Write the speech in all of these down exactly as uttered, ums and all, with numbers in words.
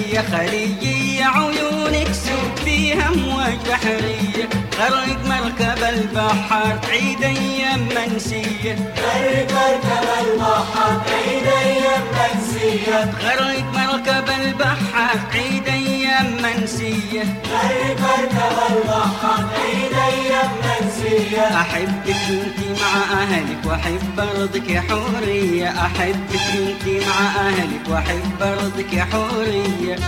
خليجية خليجية عيونك سود فيها امواج بحرية، غرق مركب البحر تعيد ايام منسية، غرق مركب البحر تعيد ايام منسية، غرق مركب البحر تعيد ايام منسية، غرق مركب البحر تعيد ايام منسية. احبك انتي مع اهلك واحب ارضك يا حورية، احبك انتي مع اهلك واحب ارضك يا حورية.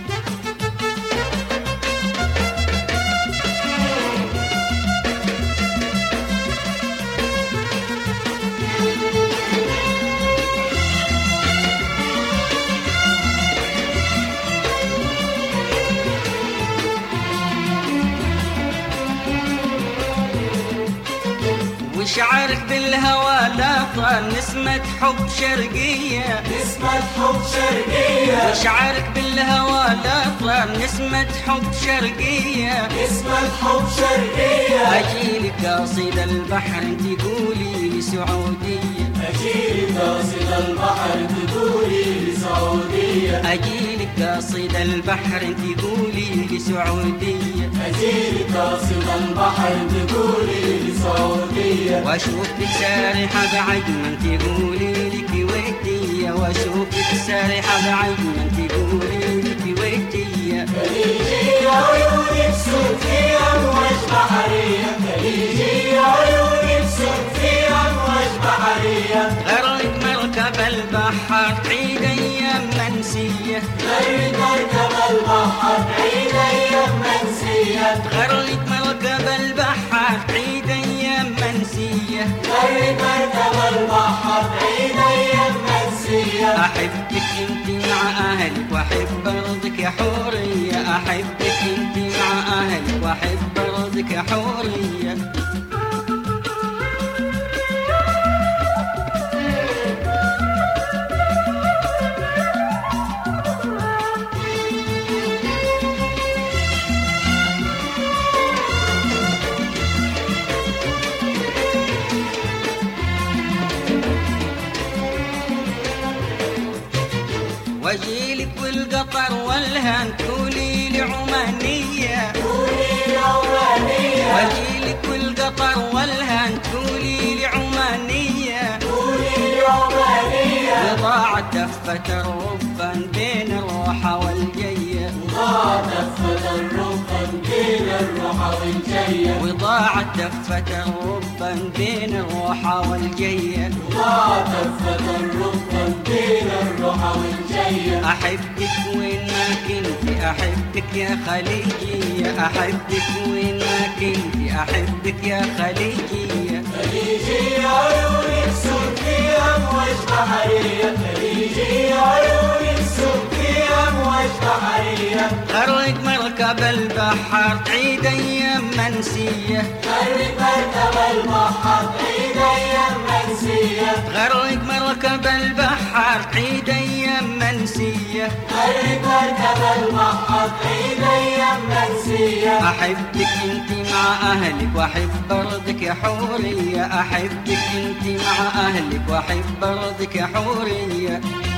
وشعرك بالهوى لا طال نسمة حب شرقية، نسمة حب شرقية، وشعرك بالهوى لا طال نسمة حب شرقية، نسمة حب شرقية. أجيلك قاصد البحر انت قولي لي سعودية، أجيلك قاصد البحر تقولي لي سعودية، أجيلك قاصد البحر انت قولي لي سعودية، أجيلك قاصد البحر تقولي لي سعودية. واشوفك سارحة بعجمة تقولي لي كويتية، واشوفك سارحة بعجمة تقولي لي كويتية. خليجية عيونك سود في أمواج بحرية، خليجية عيونك سود في أمواج بحرية، غرق مركب البحر تعيد ايام منسية، غرق مركب البحر تعيد أيام منسية، غرق مركب البحر تعيد ايام منسية، غرق مركب البحر تعيد أيام منسية. احبك انتي مع اهلك واحب ارضك يا حورية، احبك انتي مع اهلك واحب ارضك يا حورية. واجيلك والقطر والهان تقولي لي عمانية، قولي لي عمانية، واجيلك والقطر والهان تقولي لي عمانية، قولي لي عمانية. وضاعت دفة الربان بين الروحة والجية، وضاعت دفة الربان بين الروحة والجية، وضاعت دفة الربان بين الروحة والجية، وضاعت دفة الربان بين الروحة والجية. أحبك وين ما كنت أحبك يا خليجية، أحبك وين ما كنت أحبك يا خليجية. خليجية عيونك سود في أمواج بحرية، خليجية عيونك سود في أمواج بحرية، غرق مركب البحر تعيد أيام منسية، غرق مركب البحر تعيد أيام منسية، غرق مركب البحر تعيد أيام منسية، غرق مركب البحر تعيد أيام منسية. أحبك انتي مع أهلك وأحب أرضك يا حورية، أحبك انتي مع أهلك وأحب أرضك يا حورية.